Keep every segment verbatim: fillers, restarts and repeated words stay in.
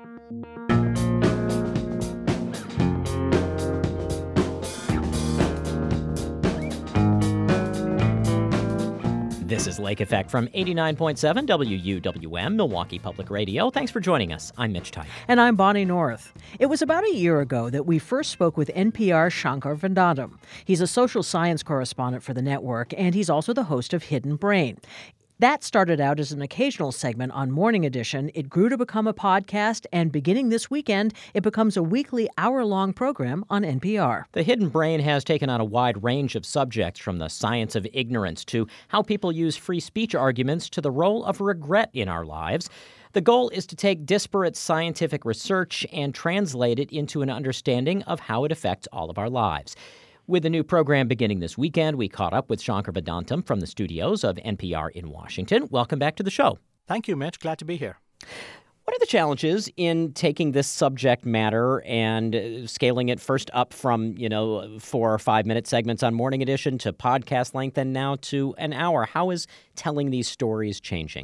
This is Lake Effect from eighty-nine point seven W U W M, Milwaukee Public Radio. Thanks for joining us. I'm Mitch Tyke. And I'm Bonnie North. It was about a year ago that we first spoke with N P R's Shankar Vedantam. He's a social science correspondent for the network, and he's also the host of Hidden Brain. That started out as an occasional segment on Morning Edition. It grew to become a podcast, and beginning this weekend, it becomes a weekly hour-long program on N P R. The Hidden Brain has taken on a wide range of subjects, from the science of ignorance to how people use free speech arguments to the role of regret in our lives. The goal is to take disparate scientific research and translate it into an understanding of how it affects all of our lives. With the new program beginning this weekend, we caught up with Shankar Vedantam from the studios of N P R in Washington. Welcome back to the show. Thank you, Mitch. Glad to be here. What are the challenges in taking this subject matter and uh, scaling it first up from, you know, four or five minute segments on Morning Edition to podcast length and now to an hour? How is telling these stories changing?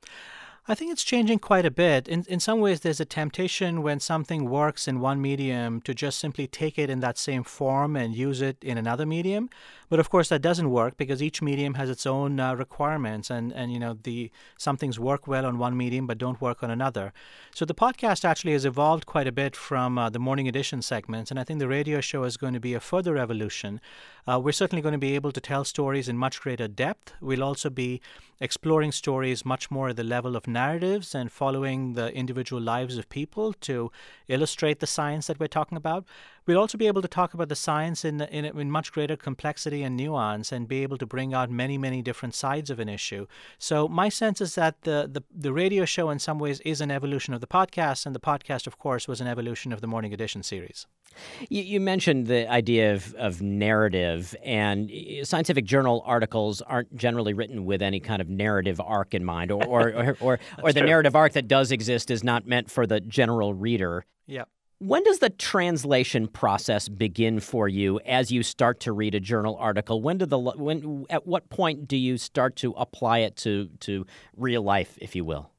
I think it's changing quite a bit. In in some ways, there's a temptation when something works in one medium to just simply take it in that same form and use it in another medium. But of course, that doesn't work because each medium has its own uh, requirements, and and you know the some things work well on one medium but don't work on another. So the podcast actually has evolved quite a bit from uh, the Morning Edition segments, and I think the radio show is going to be a further evolution. Uh, we're certainly going to be able to tell stories in much greater depth. We'll also be exploring stories much more at the level of narratives and following the individual lives of people to illustrate the science that we're talking about. We'll also be able to talk about the science in, in in much greater complexity and nuance and be able to bring out many, many different sides of an issue. So my sense is that the, the, the radio show in some ways is an evolution of the podcast, and the podcast, of course, was an evolution of the Morning Edition series. You, you mentioned the idea of, of narrative, and scientific journal articles aren't generally written with any kind of narrative arc in mind, or or or, or, or the true. narrative arc that does exist is not meant for the general reader. Yeah. When does the translation process begin for you as you start to read a journal article? When do the when at what point do you start to apply it to to real life, if you will?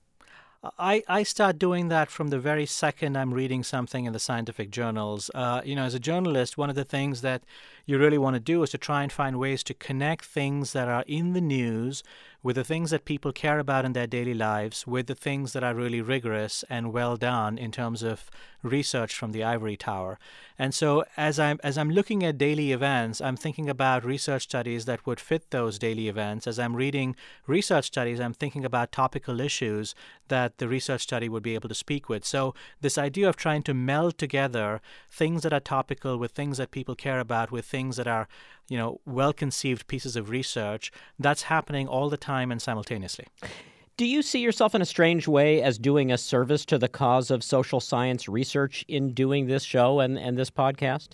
I, I start doing that from the very second I'm reading something in the scientific journals. Uh, you know, as a journalist, one of the things that you really want to do is to try and find ways to connect things that are in the news with the things that people care about in their daily lives, with the things that are really rigorous and well done in terms of research from the ivory tower. And so as I'm as I'm looking at daily events, I'm thinking about research studies that would fit those daily events. As I'm reading research studies, I'm thinking about topical issues that the research study would be able to speak with. So this idea of trying to meld together things that are topical with things that people care about, with things that are, you know, well-conceived pieces of research, that's happening all the time and simultaneously. Do you see yourself in a strange way as doing a service to the cause of social science research in doing this show and, and this podcast?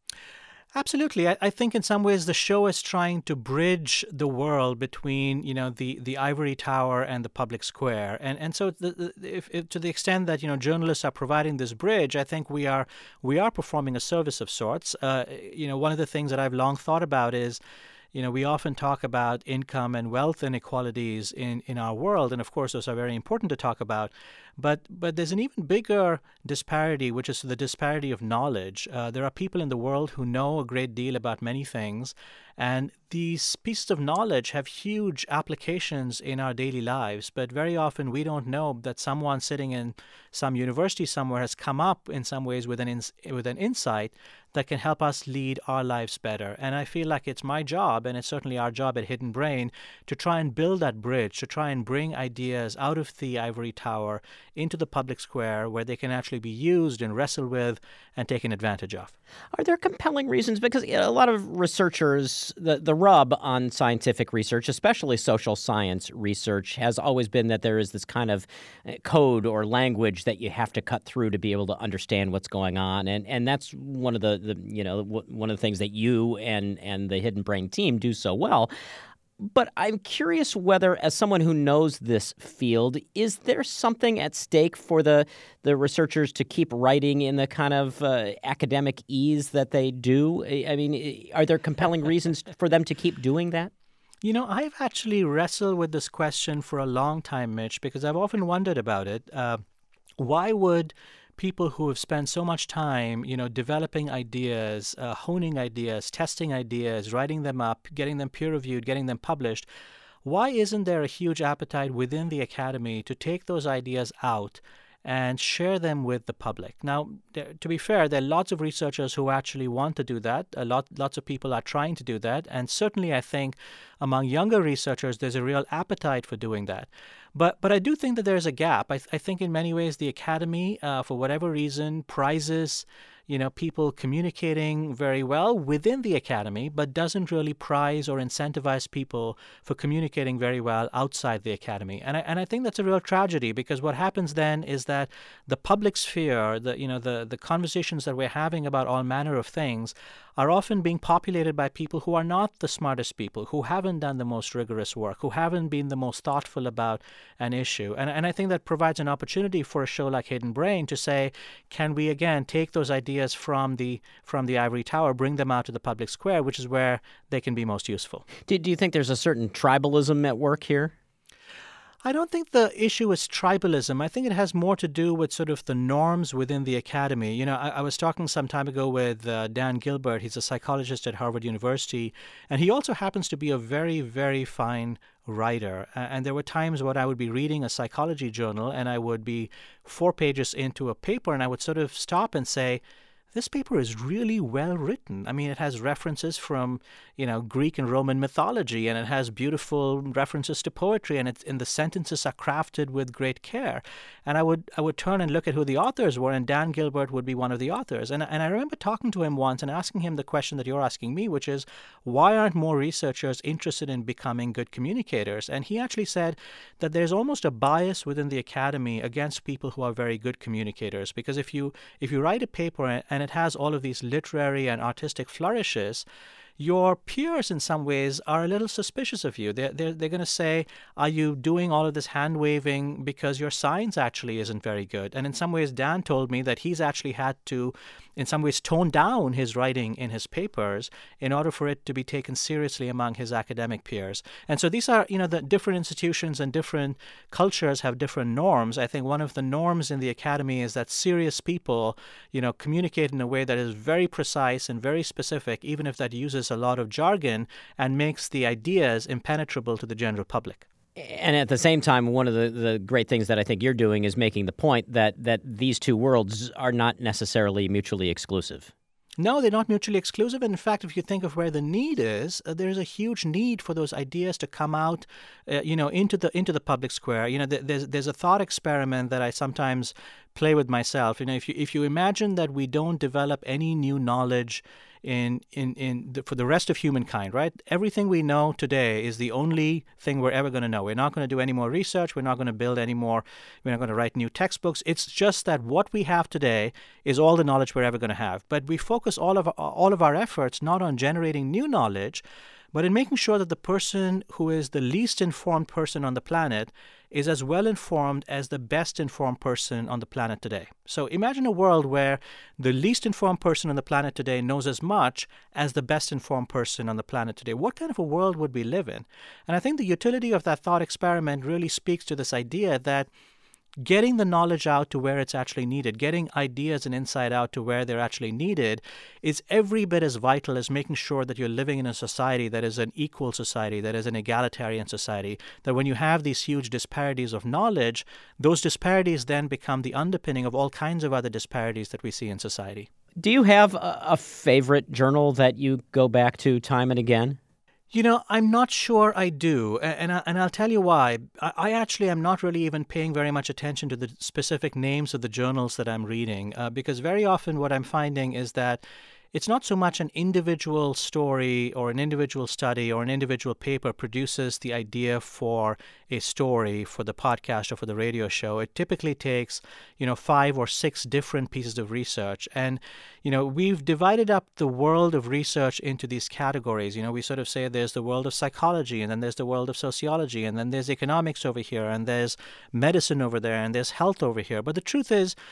Absolutely. I, I think in some ways the show is trying to bridge the world between, you know, the, the ivory tower and the public square. And and so the, the, if, if, to the extent that, you know, journalists are providing this bridge, I think we are we are performing a service of sorts. Uh, you know, one of the things that I've long thought about is, you know, we often talk about income and wealth inequalities in, in our world, and of course those are very important to talk about. But but there's an even bigger disparity, which is the disparity of knowledge. Uh, there are people in the world who know a great deal about many things, and these pieces of knowledge have huge applications in our daily lives. But very often we don't know that someone sitting in some university somewhere has come up in some ways with an ins- with an insight that can help us lead our lives better. And I feel like it's my job, and it's certainly our job at Hidden Brain, to try and build that bridge, to try and bring ideas out of the ivory tower into the public square where they can actually be used and wrestled with and taken advantage of. Are there compelling reasons? Because you know, a lot of researchers, the, the rub on scientific research, especially social science research, has always been that there is this kind of code or language that you have to cut through to be able to understand what's going on. And and that's one of the, the you know, one of the things that you and, and the Hidden Brain team do so well. But I'm curious whether, as someone who knows this field, is there something at stake for the the researchers to keep writing in the kind of uh, academic ease that they do? I mean, are there compelling reasons for them to keep doing that? You know, I've actually wrestled with this question for a long time, Mitch, because I've often wondered about it. Uh, why would people who have spent so much time, you know, developing ideas, uh, honing ideas, testing ideas, writing them up, getting them peer-reviewed, getting them published, why isn't there a huge appetite within the academy to take those ideas out and share them with the public? Now, there, to be fair, there are lots of researchers who actually want to do that. A lot, lots of people are trying to do that. And certainly, I think among younger researchers, there's a real appetite for doing that. But but I do think that there's a gap. I, th- I think in many ways the academy, uh, for whatever reason, prizes you know, people communicating very well within the academy, but doesn't really prize or incentivize people for communicating very well outside the academy. And I, and I think that's a real tragedy, because what happens then is that the public sphere, the you know the the conversations that we're having about all manner of things, are often being populated by people who are not the smartest people, who haven't done the most rigorous work, who haven't been the most thoughtful about an issue. And, and I think that provides an opportunity for a show like Hidden Brain to say, can we again take those ideas from the from the ivory tower, bring them out to the public square, which is where they can be most useful. Do, do you think there's a certain tribalism at work here? I don't think the issue is tribalism. I think it has more to do with sort of the norms within the academy. You know, I, I was talking some time ago with uh, Dan Gilbert. He's a psychologist at Harvard University, and he also happens to be a very, very fine writer. Uh, and there were times when I would be reading a psychology journal, and I would be four pages into a paper, and I would sort of stop and say, this paper is really well written. I mean, it has references from, you know, Greek and Roman mythology, and it has beautiful references to poetry, and it's, and the sentences are crafted with great care. And I would I would turn and look at who the authors were, and Dan Gilbert would be one of the authors. And, and I remember talking to him once and asking him the question that you're asking me, which is, why aren't more researchers interested in becoming good communicators? And he actually said that there's almost a bias within the academy against people who are very good communicators, because if you if you write a paper and it has all of these literary and artistic flourishes, your peers in some ways are a little suspicious of you. They're, they're, they're going to say, are you doing all of this hand-waving because your science actually isn't very good? And in some ways, Dan told me that he's actually had to, in some ways, tone down his writing in his papers in order for it to be taken seriously among his academic peers. And so these are, you know, the different institutions and different cultures have different norms. I think one of the norms in the academy is that serious people, you know, communicate in a way that is very precise and very specific, even if that uses a lot of jargon and makes the ideas impenetrable to the general public. And at the same time, one of the, the great things that I think you're doing is making the point that, that these two worlds are not necessarily mutually exclusive. No, they're not mutually exclusive. And in fact, if you think of where the need is, uh, there's a huge need for those ideas to come out, uh, you know, into the into the public square. You know, th- there's there's a thought experiment that I sometimes play with myself. You know, if you if you imagine that we don't develop any new knowledge in in in the, for the rest of humankind, right? Everything we know today is the only thing we're ever going to know. We're not going to do any more research. We're not going to build any more. We're not going to write new textbooks. It's just that what we have today is all the knowledge we're ever going to have. But we focus all of our, all of our efforts not on generating new knowledge, but in making sure that the person who is the least informed person on the planet is as well informed as the best informed person on the planet today. So imagine a world where the least informed person on the planet today knows as much as the best informed person on the planet today. What kind of a world would we live in? And I think the utility of that thought experiment really speaks to this idea that getting the knowledge out to where it's actually needed, getting ideas and insight out to where they're actually needed, is every bit as vital as making sure that you're living in a society that is an equal society, that is an egalitarian society, that when you have these huge disparities of knowledge, those disparities then become the underpinning of all kinds of other disparities that we see in society. Do you have a, a favorite journal that you go back to time and again? You know, I'm not sure I do, and, I, and I'll tell you why. I, I actually am not really even paying very much attention to the specific names of the journals that I'm reading, uh, because very often what I'm finding is that it's not so much an individual story or an individual study or an individual paper produces the idea for a story, for the podcast or for the radio show. It typically takes, you know, five or six different pieces of research. And, you know, we've divided up the world of research into these categories. You know, we sort of say there's the world of psychology, and then there's the world of sociology, and then there's economics over here, and there's medicine over there, and there's health over here. But the truth is,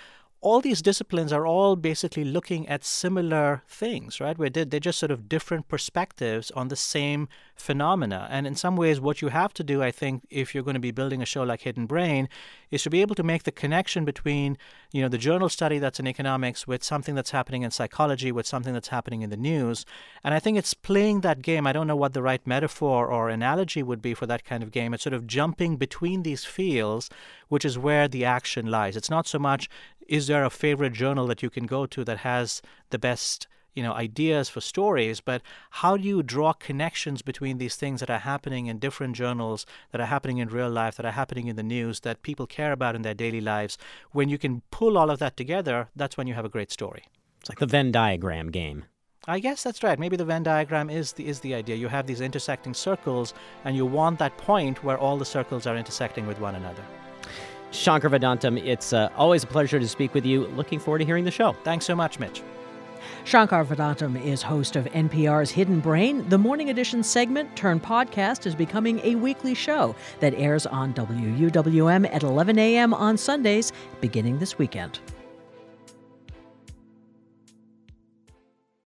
all these disciplines are all basically looking at similar things, right? Where they're, they're just sort of different perspectives on the same phenomena. And in some ways, what you have to do, I think, if you're going to be building a show like Hidden Brain, is to be able to make the connection between, you know, the journal study that's in economics with something that's happening in psychology, with something that's happening in the news. And I think it's playing that game. I don't know what the right metaphor or analogy would be for that kind of game. It's sort of jumping between these fields, which is where the action lies. It's not so much, is there a favorite journal that you can go to that has the best, you know, ideas for stories, but how do you draw connections between these things that are happening in different journals, that are happening in real life, that are happening in the news, that people care about in their daily lives? When you can pull all of that together, that's when you have a great story. It's like the Venn diagram game. I guess that's right. Maybe the Venn diagram is the is the idea. You have these intersecting circles, and you want that point where all the circles are intersecting with one another. Shankar Vedantam, it's uh, always a pleasure to speak with you. Looking forward to hearing the show. Thanks so much, Mitch. Shankar Vedantam is host of N P R's Hidden Brain. The Morning Edition segment turned podcast is becoming a weekly show that airs on W U W M at eleven a.m. on Sundays beginning this weekend.